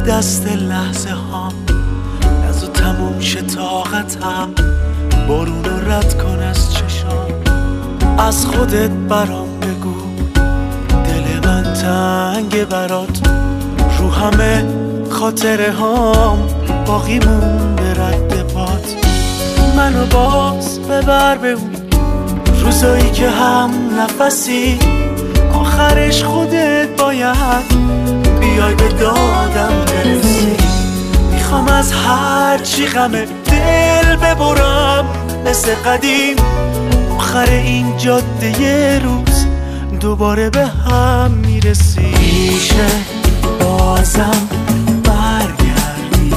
دست لحظه هام، نزو تموم شه طاقتم، بارونو رد کن از چشام. از خودت برام بگو، دل من تنگ برات، رو همه خاطره هام باقی مونده رد پات. منو باز ببر به اون روزایی که هم نفسی، آخرش خودت باید بیای به دادم برسی. میخوام از هر چی غم دل ببرم مثل قدیم، آخر این جاده یه روز دوباره به هم میرسی. میشه بازم برگردی،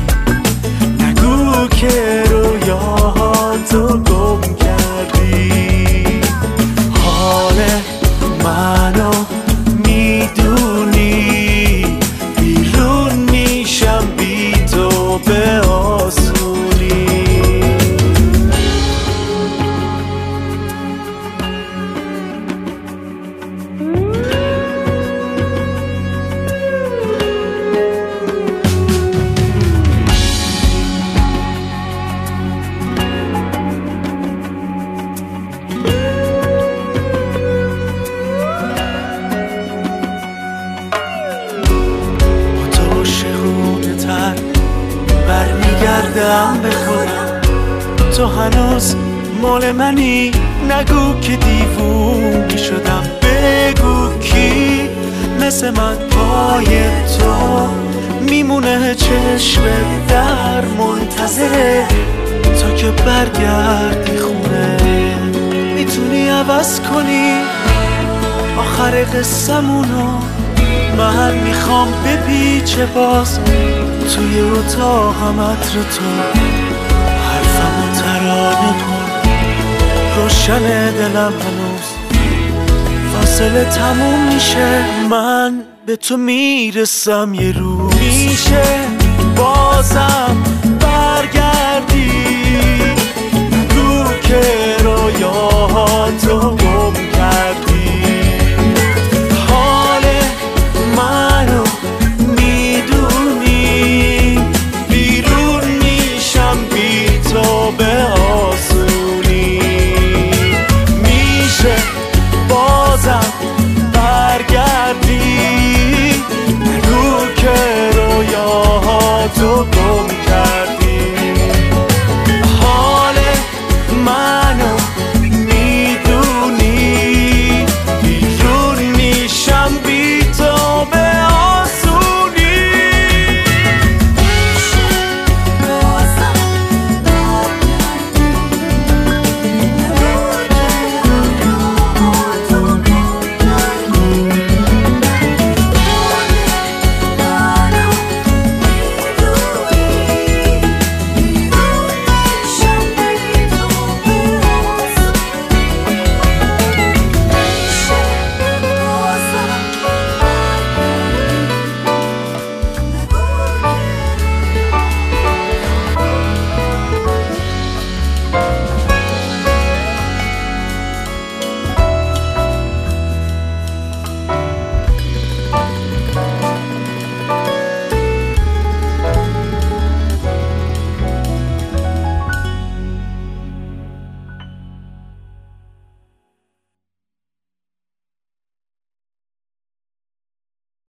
نگو که رویاهاتو گم کردی. حال منو میدونی، بیرون میشم بی تو به آسونی. برمیگردم به خودم، تو هنوز مال منی، نگو که دیوونه شدم. بگو کی مثل من پای تو میمونه چشم در منتظره تا که برگردی خونه. میتونی عوض کنی آخر قصه‌مونو، من میخوام بپیچه باز توی اتاقم عطر تو. حرفمو ترانه کن، روشن دلم هنوز، فاصله تموم میشه، من به تو میرسم یه روز. میشه بازم برگردی، نگو که رویاهات